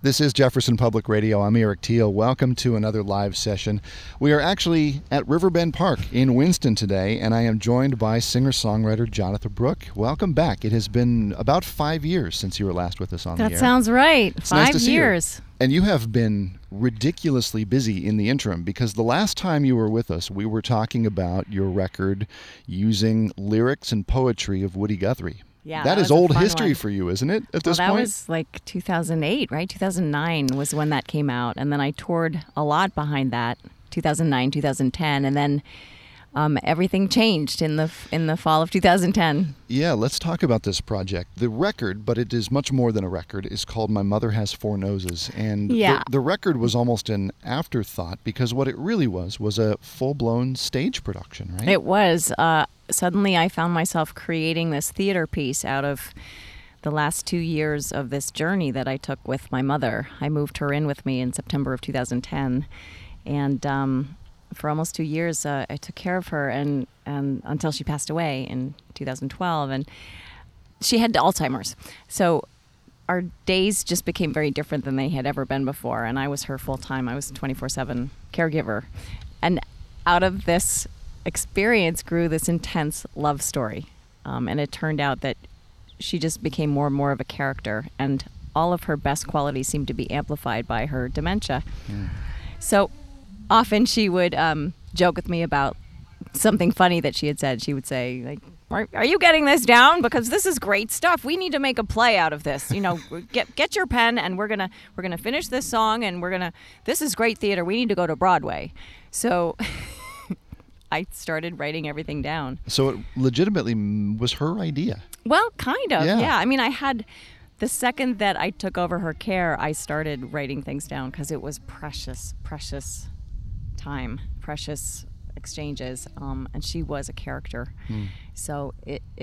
This is Jefferson Public Radio. I'm Eric Teal. Welcome to another live session. We are actually at Riverbend Park in Winston today, and I am joined by singer-songwriter Jonatha Brooke. Welcome back. It has been about 5 years since you were last with us on the air. That sounds right. It's 5 nice to see years. you. And you have been ridiculously busy in the interim, because the last time you were with us, we were talking about your record using lyrics and poetry of Woody Guthrie. Yeah, that is old history for you, isn't it, at this point? That was like 2008, right? 2009 was when that came out. And then I toured a lot behind that, 2009, 2010. And then everything changed in the fall of 2010. Yeah, let's talk about this project. The record, but it is much more than a record, is called My Mother Has Four Noses. And the record was almost an afterthought, because what it really was a full-blown stage production, right? It was. Suddenly I found myself creating this theater piece out of the last 2 years of this journey that I took with my mother. I moved her in with me in September of 2010. And for almost 2 years, I took care of her and until she passed away in 2012. And she had Alzheimer's. So our days just became very different than they had ever been before. And I was her full-time. I was a 24/7 caregiver. And out of this experience grew this intense love story. And it turned out that she just became more and more of a character. And all of her best qualities seemed to be amplified by her dementia. Mm. So often she would joke with me about something funny that she had said. She would say, like, are you getting this down? Because this is great stuff. We need to make a play out of this. You know, get your pen, and we're gonna finish this song, and this is great theater. We need to go to Broadway. So I started writing everything down. So it legitimately was her idea. Well, kind of. Yeah. I mean, the second that I took over her care, I started writing things down, because it was precious time, precious exchanges, and she was a character. So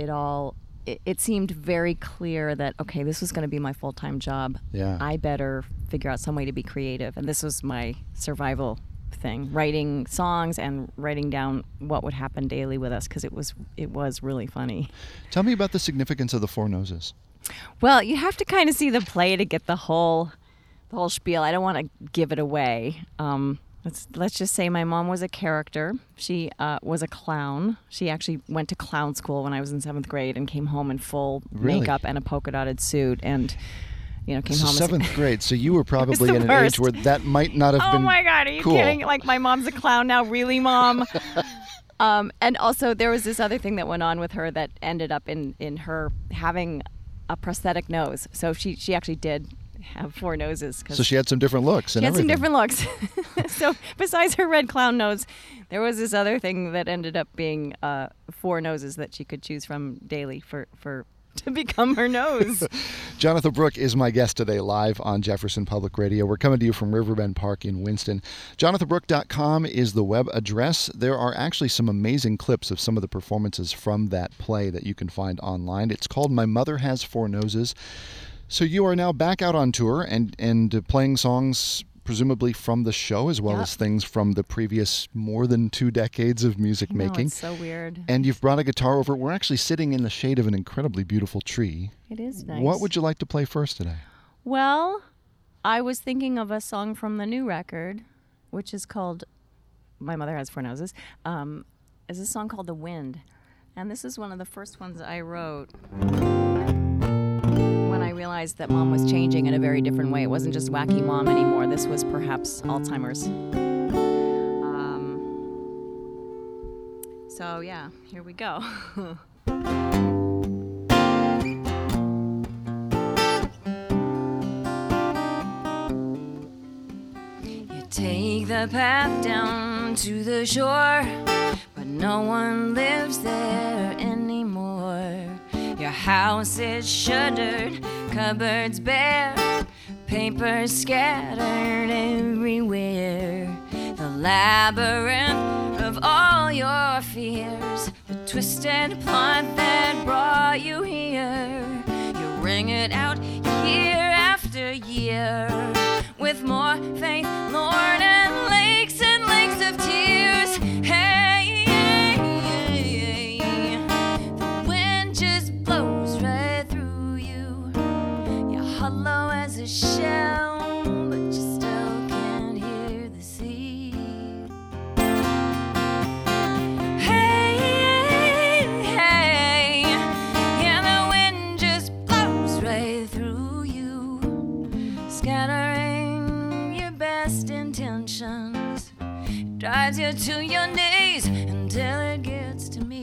it seemed very clear that, okay, this was going to be my full-time job. Yeah. I better figure out some way to be creative, and this was my survival thing, writing songs and writing down what would happen daily with us, because it was really funny. Tell me about the significance of the Four Noses. Well, you have to kind of see the play to get the whole spiel. I don't want to give it away. Let's just say my mom was a character. She was a clown. She actually went to clown school when I was in 7th grade and came home in full makeup and a polka dotted suit, and came home. 7th grade, so you were probably in an age where that might not have been. Oh my God, are you kidding? Like, my mom's a clown now, really, Mom? And also there was this other thing that went on with her that ended up in her having a prosthetic nose. So she actually did have four noses. So she had some different looks and everything. She had some different looks. So besides her red clown nose, there was this other thing that ended up being 4 noses that she could choose from daily to become her nose. Jonatha Brooke is my guest today, live on Jefferson Public Radio. We're coming to you from Riverbend Park in Winston. JonathaBrooke.com is the web address. There are actually some amazing clips of some of the performances from that play that you can find online. It's called My Mother Has Four Noses. So you are now back out on tour and playing songs presumably from the show, as well as things from the previous more than 2 decades of music making. It's so weird. And you've brought a guitar over. We're actually sitting in the shade of an incredibly beautiful tree. It is nice. What would you like to play first today? Well, I was thinking of a song from the new record, which is called My Mother Has Four Noses. It's a song called The Wind. And this is one of the first ones I wrote when I realized that Mom was changing in a very different way. It wasn't just wacky Mom anymore. This was perhaps Alzheimer's. So yeah, here we go. You take the path down to the shore, but no one lives there anymore. Your house is shuttered, cupboards bare, papers scattered everywhere. The labyrinth of all your fears, the twisted plot that brought you here. You ring it out year after year, with more faith, Lord, and lakes of tears. Hey, the wind just blows right through you. You're hollow as a shell, but you still can't hear the sea. Hey, hey, yeah, the wind just blows right through you, scattering your best intentions. It drives you to your knees until it gets to me.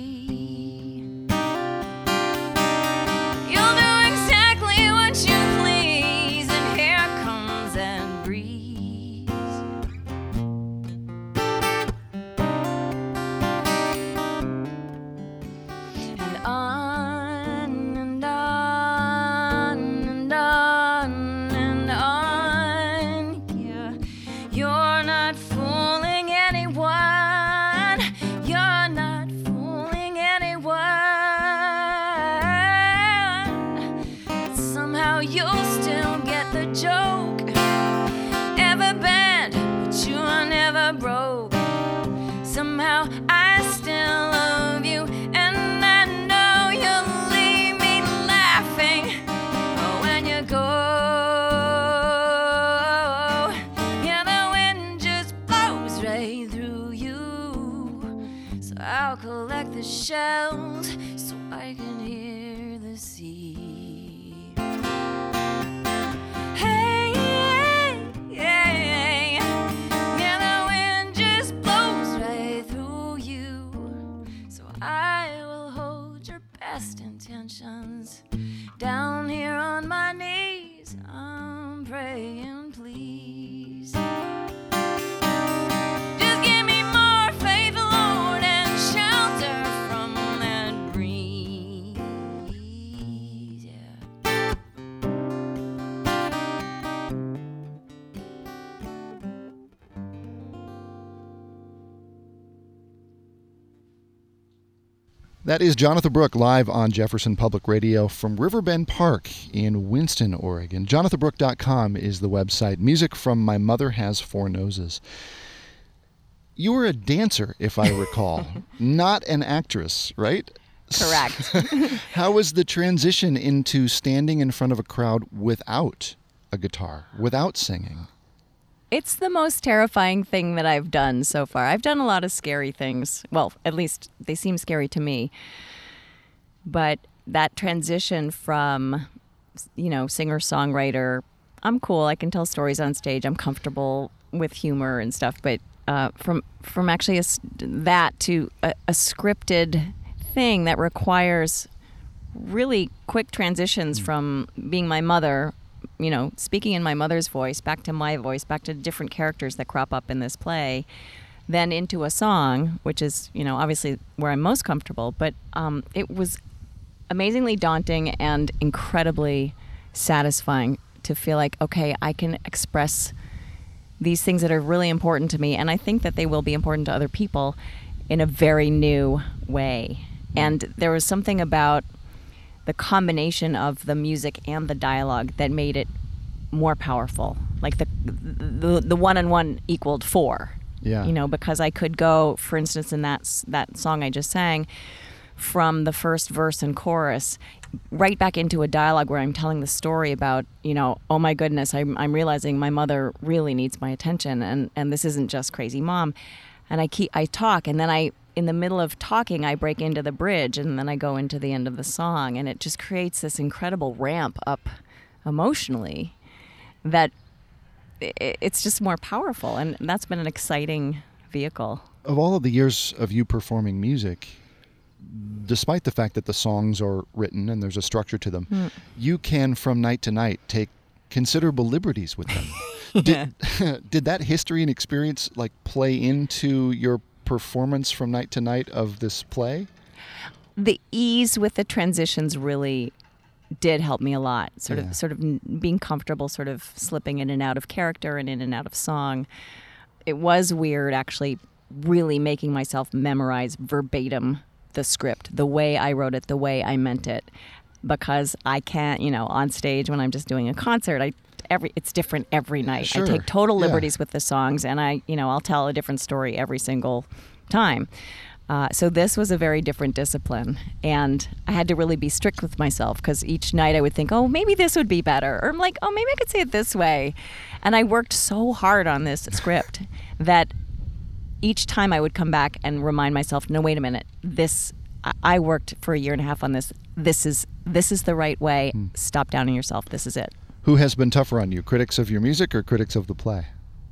You'll do exactly what you please, and here comes that breeze. And on and on and on and on, yeah. You're not fooling anyone. You're not fooling anyone. Somehow you'll still get the joke. Ever bent, but you are never broke. Somehow I still love you, and I know you'll leave me laughing when you go. Yeah, the wind just blows right through you, so I'll collect the shells so I can hear the sea. Hey, yeah, yeah, the wind just blows right through you, so I will hold your best intentions. Down here on my knees, I'm praying, please. Just give me more faith, Lord, and shelter from that breeze. Yeah. That is Jonathan Brooke live on Jefferson Public Radio from Riverbend Park in Winston, Oregon. JonathanBrooke.com is the website. Music from My Mother Has Four Noses. You were a dancer, if I recall, not an actress, right? Correct. How was the transition into standing in front of a crowd without a guitar, without singing? It's the most terrifying thing that I've done so far. I've done a lot of scary things. Well, at least they seem scary to me. But that transition from, singer-songwriter, I'm cool. I can tell stories on stage. I'm comfortable with humor and stuff. But from actually that to a scripted thing that requires really quick transitions from being my mother, speaking in my mother's voice, back to my voice, back to different characters that crop up in this play, then into a song, which is, obviously where I'm most comfortable. But it was amazingly daunting and incredibly satisfying to feel like, okay, I can express these things that are really important to me, and I think that they will be important to other people in a very new way. And there was something about the combination of the music and the dialogue that made it more powerful. Like the one and one equaled four. Yeah. Because I could go, for instance, in that song I just sang, from the first verse and chorus right back into a dialogue where I'm telling the story about, oh my goodness, I'm realizing my mother really needs my attention, and this isn't just crazy mom. And I talk, and then in the middle of talking, I break into the bridge, and then I go into the end of the song, and it just creates this incredible ramp up emotionally that it's just more powerful, and that's been an exciting vehicle. Of all of the years of you performing music, despite the fact that the songs are written and there's a structure to them, you can, from night to night, take considerable liberties with them. Did that history and experience play into your performance from night to night of this play? The ease with the transitions really did help me a lot. Sort of being comfortable, sort of slipping in and out of character and in and out of song. It was weird, actually, really making myself memorize verbatim the script, the way I wrote it, the way I meant it, because I can't, on stage when I'm just doing a concert, it's different every night. Sure. I take total liberties with the songs, and I'll tell a different story every single time. So this was a very different discipline, and I had to really be strict with myself because each night I would think, oh, maybe this would be better, or I'm like, oh, maybe I could say it this way. And I worked so hard on this script that each time I would come back and remind myself, no, wait a minute, I worked for a year and a half on this. This is the right way. Stop downing yourself. This is it. Who has been tougher on you, critics of your music or critics of the play?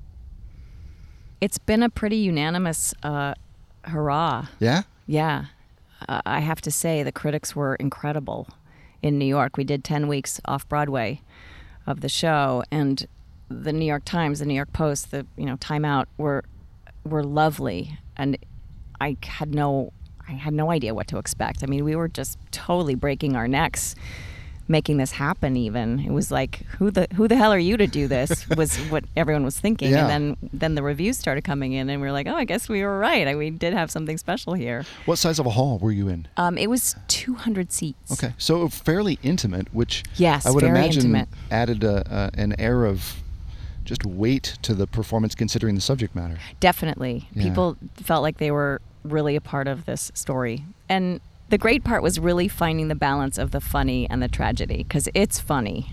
It's been a pretty unanimous hurrah. Yeah? Yeah. I have to say the critics were incredible in New York. We did 10 weeks off-Broadway of the show, and the New York Times, the New York Post, the Time Out were lovely, and I had no idea what to expect. I mean, we were just totally breaking our necks making this happen. Even it was like, who the hell are you to do this? Was what everyone was thinking. Yeah. And then the reviews started coming in, and we were like, oh, I guess we were right. We did have something special here. What size of a hall were you in? It was 200 seats. Okay, so fairly intimate, which yes, I would very imagine intimate. added an air of just weight to the performance considering the subject matter. Definitely. Yeah. People felt like they were really a part of this story. And the great part was really finding the balance of the funny and the tragedy, because it's funny.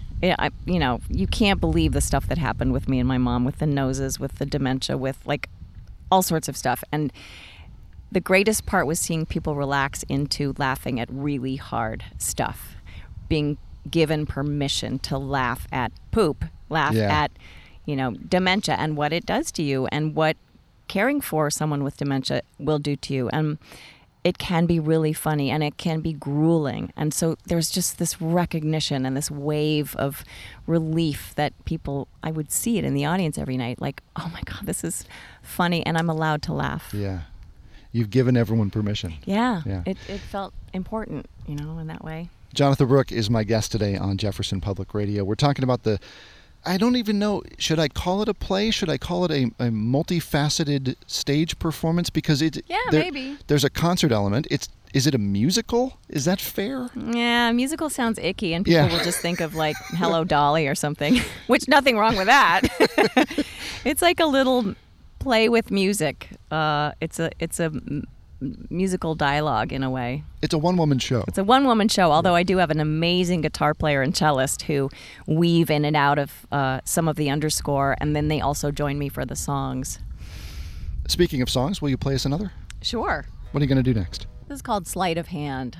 You can't believe the stuff that happened with me and my mom, with the noses, with the dementia, with like all sorts of stuff. And the greatest part was seeing people relax into laughing at really hard stuff, being given permission to laugh at poop, laugh Yeah. at dementia and what it does to you, and what caring for someone with dementia will do to you. And it can be really funny, and it can be grueling. And so there's just this recognition and this wave of relief that people, I would see it in the audience every night, like, oh my God, this is funny, and I'm allowed to laugh. Yeah. You've given everyone permission. Yeah. Yeah. It felt important, in that way. Jonathan Brooke is my guest today on Jefferson Public Radio. We're talking about I don't even know, should I call it a play? Should I call it a multifaceted stage performance? Because maybe. There's a concert element. Is it a musical? Is that fair? Yeah, musical sounds icky, and people Yeah. will just think of like Hello Dolly or something, which nothing wrong with that. It's like a little play with music. It's a musical dialogue in a way. It's a one-woman show. It's a one-woman show, although I do have an amazing guitar player and cellist who weave in and out of some of the underscore, and then they also join me for the songs. Speaking of songs, will you play us another? Sure. What are you going to do next? This is called Sleight of Hand.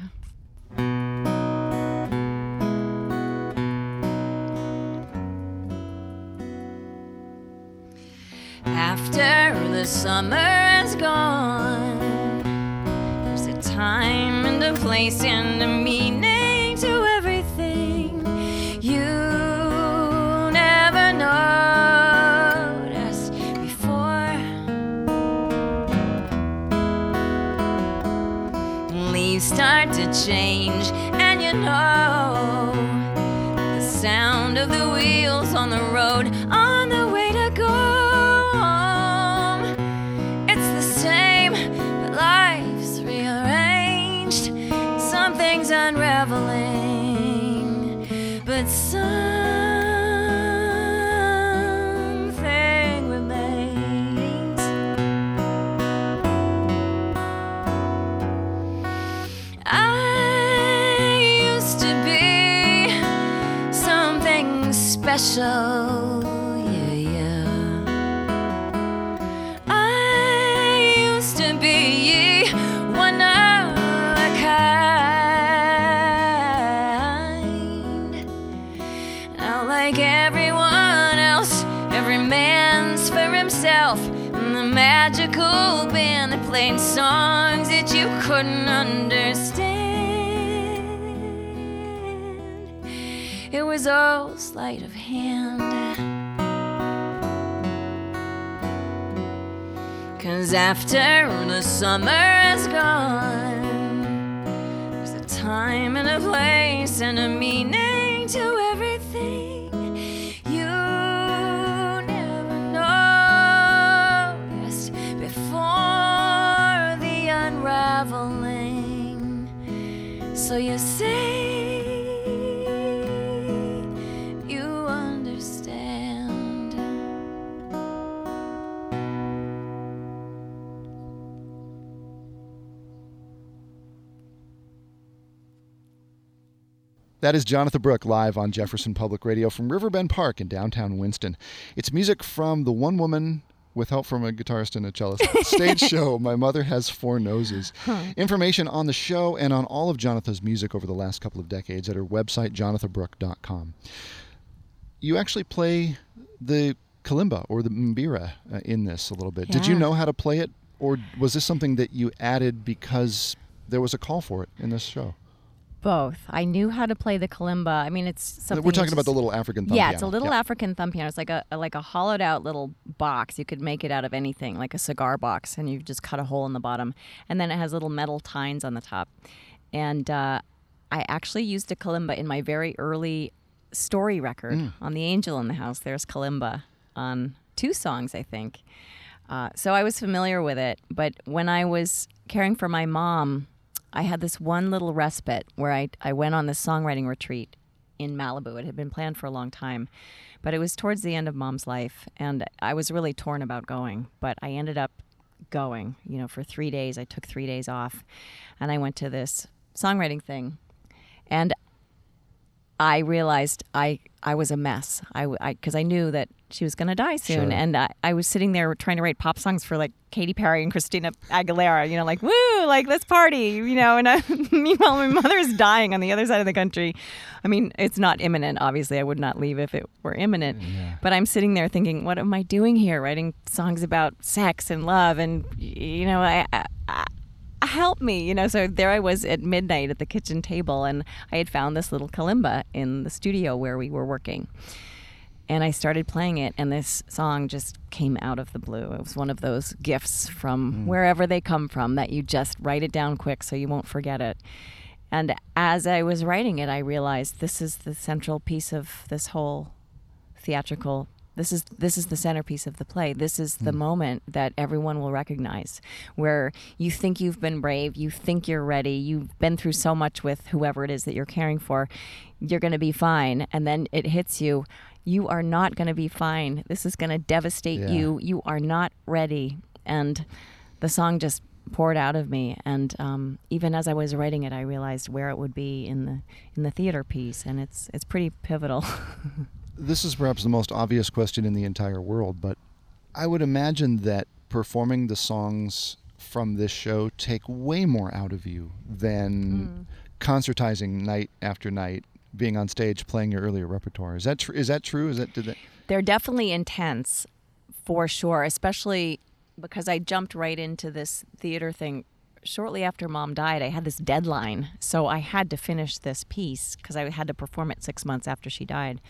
After the summer is gone, there's a time and a place and a meaning to everything. You never noticed before. Leaves start to change, and the sound of the wheels on the road on the way to go home. It's the same, but life's rearranged. Something's unraveling, but something remains. I used to be something special, yeah. I used to be one of a kind. Now, like everyone else, every man's for himself, and the magical band that played songs that you couldn't understand. It was all sleight of hand. 'Cause after the summer is gone, there's a time and a place and a meaning to everything. You never noticed before the unraveling. So you say you understand. That is Jonathan Brooke live on Jefferson Public Radio from Riverbend Park in downtown Winston. It's music from the one-woman, with help from a guitarist and a cellist, stage show, My Mother Has Four Noses. Information on the show and on all of Jonathan's music over the last couple of decades at her website, jonathanbrooke.com. You actually play the kalimba or the mbira in this a little bit. Yeah. Did you know how to play it, or was this something that you added because there was a call for it in this show? Both. I knew how to play the kalimba. I mean, it's something. We're talking about the little African thumb piano. piano. It's a little African thumb piano. It's like a hollowed out little box. You could make it out of anything, like a cigar box, and you just cut a hole in the bottom, and then it has little metal tines on the top. And I actually used a kalimba in my very early story record on The Angel in the House. There's kalimba on 2 songs, I think. So I was familiar with it. But when I was caring for my mom, I had this one little respite where I went on this songwriting retreat in Malibu. It had been planned for a long time, but it was towards the end of Mom's life, and I was really torn about going, but I ended up going, for 3 days. I took 3 days off, and I went to this songwriting thing, and I realized I was a mess. Because I knew that she was going to die soon. Sure. And I was sitting there trying to write pop songs for like Katy Perry and Christina Aguilera, like, woo, like, let's party, and meanwhile, my mother's dying on the other side of the country. I mean, it's not imminent. Obviously, I would not leave if it were imminent. Yeah. But I'm sitting there thinking, what am I doing here? Writing songs about sex and love and, help me, So there I was at midnight at the kitchen table, and I had found this little kalimba in the studio where we were working. And I started playing it, and this song just came out of the blue. It was one of those gifts from wherever they come from that you just write it down quick so you won't forget it. And as I was writing it, I realized this is the central piece of this whole theatrical. This is the centerpiece of the play. This is the moment that everyone will recognize, where you think you've been brave, you think you're ready, you've been through so much with whoever it is that you're caring for, you're going to be fine, and then it hits you. You are not going to be fine. This is going to devastate you. You are not ready. And the song just poured out of me. And even as I was writing it, I realized where it would be in the theater piece, and it's pretty pivotal. This is perhaps the most obvious question in the entire world, but I would imagine that performing the songs from this show take way more out of you than concertizing night after night, being on stage playing your earlier repertoire. Is that true? They're definitely intense, for sure, especially because I jumped right into this theater thing shortly after Mom died. I had this deadline, so I had to finish this piece because I had to perform it 6 months after she died.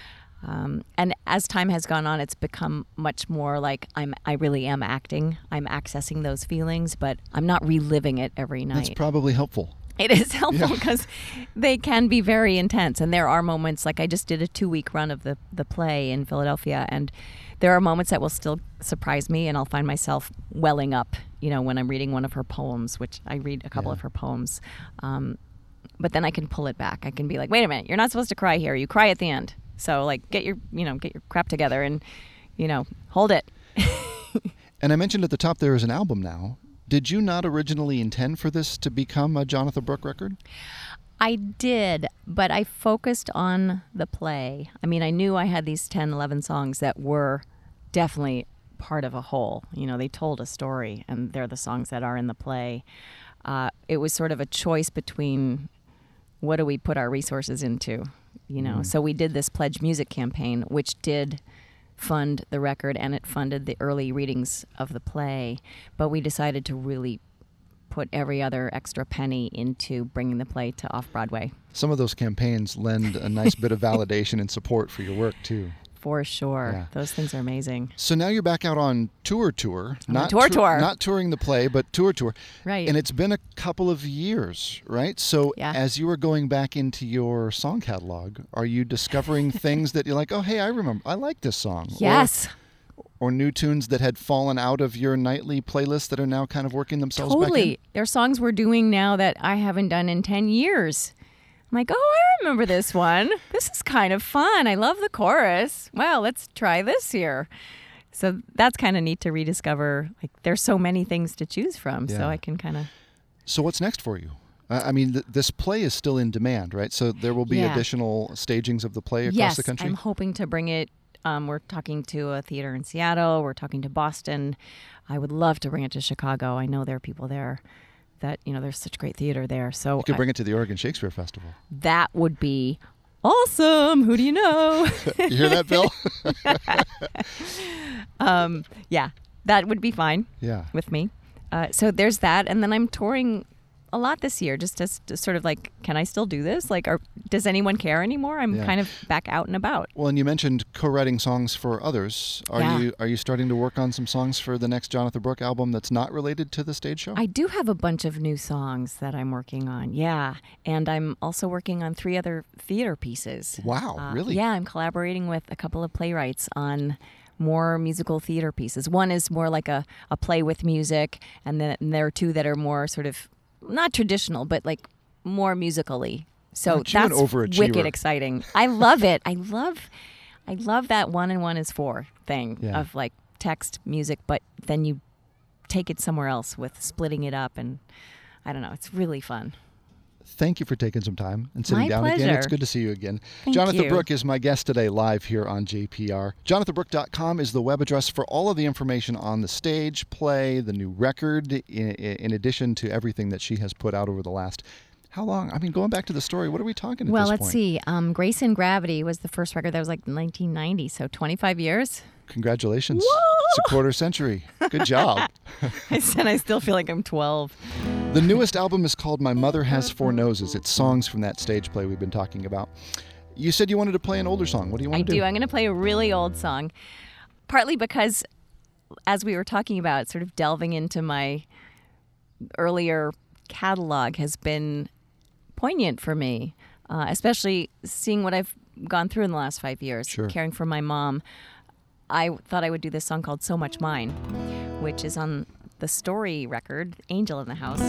And as time has gone on, it's become much more like I really am acting. I'm accessing those feelings, but I'm not reliving it every night. That's probably helpful. It is helpful because they can be very intense. And there are moments, like I just did a 2-week run of the play in Philadelphia, and there are moments that will still surprise me, and I'll find myself welling up, when I'm reading one of her poems, which I read a couple of her poems. But then I can pull it back. I can be like, wait a minute, you're not supposed to cry here. You cry at the end. So like get your crap together and, hold it. And I mentioned at the top there is an album now. Did you not originally intend for this to become a Jonathan Brooke record? I did, but I focused on the play. I mean, I knew I had these 10, 11 songs that were definitely part of a whole. They told a story, and they're the songs that are in the play. It was sort of a choice between what do we put our resources into, So we did this Pledge Music campaign, which did fund the record, and it funded the early readings of the play. But we decided to really put every other extra penny into bringing the play to Off-Broadway. Some of those campaigns lend a nice bit of validation and support for your work, too. For sure. Yeah. Those things are amazing. So now you're back out on tour. Not touring the play, but tour. Right. And it's been a couple of years, right? So as you are going back into your song catalog, are you discovering things that you're like, oh, hey, I remember, I like this song? Yes. Or new tunes that had fallen out of your nightly playlist that are now kind of working themselves back in? Totally. There are songs we're doing now that I haven't done in 10 years. I'm like, oh, I remember this one. This is kind of fun. I love the chorus. Well, let's try this here. So that's kind of neat to rediscover. Like, there's so many things to choose from, so I can kind of... So what's next for you? I mean, this play is still in demand, right? So there will be additional stagings of the play across the country? Yes, I'm hoping to bring it. We're talking to a theater in Seattle. We're talking to Boston. I would love to bring it to Chicago. I know there are people there that, there's such great theater there. So you could bring it to the Oregon Shakespeare Festival. That would be awesome. Who do you know? You hear that, Bill? Yeah, that would be fine with me. So there's that. And then I'm touring a lot this year, just to sort of like, can I still do this? Like, does anyone care anymore? I'm kind of back out and about. Well, and you mentioned co-writing songs for others. Are you starting to work on some songs for the next Jonathan Brooke album that's not related to the stage show? I do have a bunch of new songs that I'm working on. Yeah. And I'm also working on 3 other theater pieces. Wow, really? Yeah, I'm collaborating with a couple of playwrights on more musical theater pieces. One is more like a play with music, and then there are 2 that are more sort of not traditional, but like more musically. So that's wicked exciting. I love it. I love that 1 and 1 is 4 thing of like text, music, but then you take it somewhere else with splitting it up, and I don't know. It's really fun. Thank you for taking some time and sitting down again. It's good to see you again. Thank Jonathan you. Brooke is my guest today live here on JPR. JonathanBrooke.com is the web address for all of the information on the stage, play, the new record, in addition to everything that she has put out over the last, how long? I mean, going back to the story, what are we talking at this point? Well, let's see. Grace in Gravity was the first record that was like 1990, so 25 years. Congratulations. Whoa! It's a quarter century. Good job. I said I still feel like I'm 12. The newest album is called My Mother Has 4 Noses. It's songs from that stage play we've been talking about. You said you wanted to play an older song. What do you want to do? I do. I'm going to play a really old song, partly because, as we were talking about, sort of delving into my earlier catalog has been poignant for me, especially seeing what I've gone through in the last 5 years, caring for my mom. I thought I would do this song called So Much Mine, which is on the Story record, Angel in the House.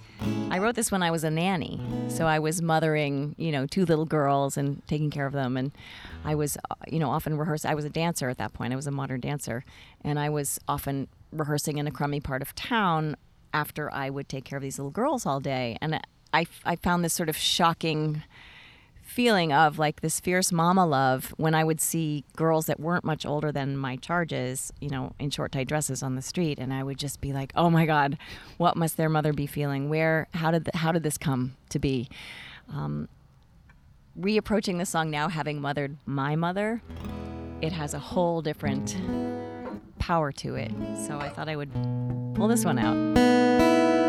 I wrote this when I was a nanny. So I was mothering, 2 little girls and taking care of them. And I was, often rehearsing. I was a dancer at that point. I was a modern dancer. And I was often rehearsing in a crummy part of town after I would take care of these little girls all day. And I found this sort of shocking feeling of like this fierce mama love when I would see girls that weren't much older than my charges, in short tight dresses on the street, and I would just be like, oh my God, what must their mother be feeling? How did this come to be? Reapproaching this song now, having mothered my mother, it has a whole different power to it. So I thought I would pull this one out.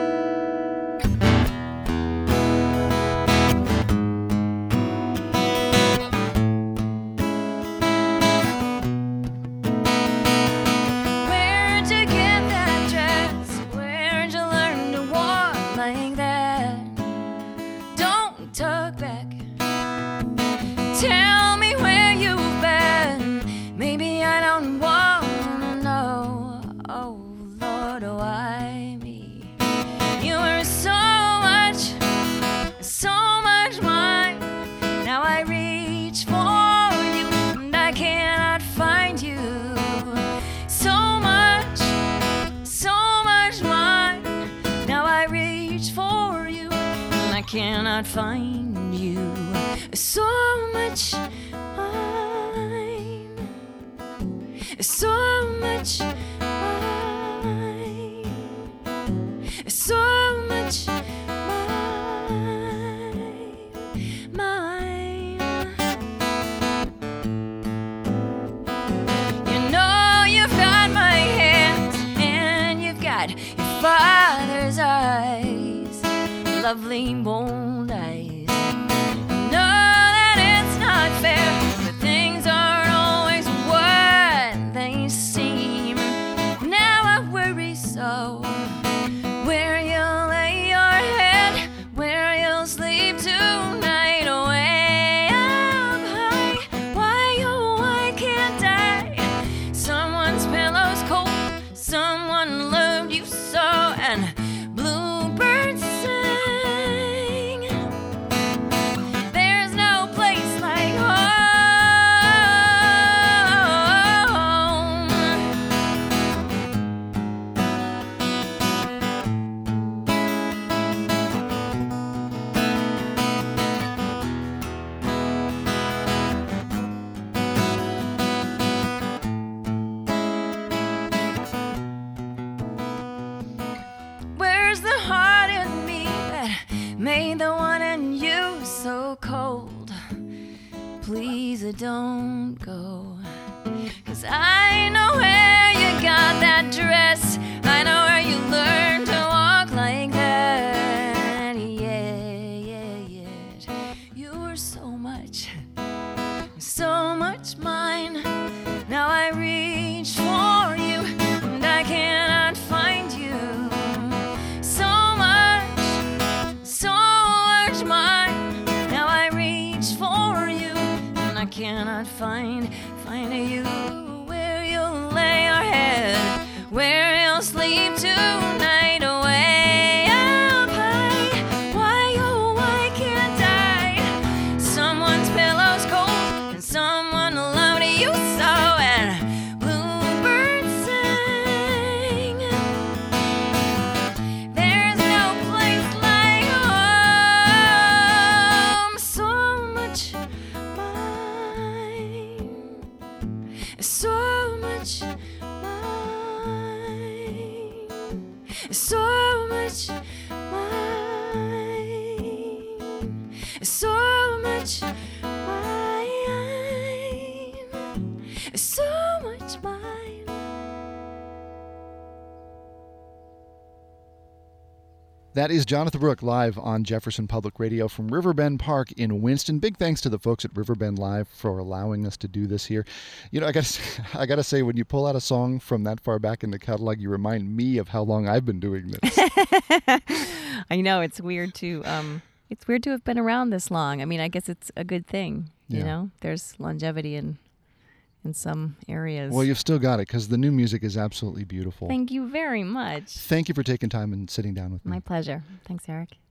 Cannot find you. So much mine, so much mine, so much mine. You've got my hands and you've got your father's eyes, lovely bold eyes. Know that it's not fair, but things aren't always what they seem. Now I worry so, where you'll lay your head, where you'll sleep tonight, way up high. Why, oh, why can't I? Someone's pillow's cold, someone loved you so, and bluebirds sing. made the one in you so cold. Please don't go, 'cause I know where you got that dress. I know where you learned to walk like that. Yeah. You were so much mine. Now I reach for you and I cannot find you. So much mine. Now I reach for you and I cannot find you. Where you'll lay your head, where you'll sleep tonight, way up high. Why, oh, why can't I? Someone's pillow's cold and someone loved you so, and bluebirds sang. There's no place like home. So much mine, so much mine, so much mine, so much mine, so much mine. That is Jonathan Brooke live on Jefferson Public Radio from Riverbend Park in Winston. Big thanks to the folks at Riverbend Live for allowing us to do this here. You know, I gotta say, when you pull out a song from that far back in the catalog, you remind me of how long I've been doing this. I know, it's weird to have been around this long. I mean, I guess it's a good thing. You know, there's longevity in some areas. Well, you've still got it, because the new music is absolutely beautiful. Thank you very much. Thank you for taking time and sitting down with me. My pleasure. Thanks, Eric.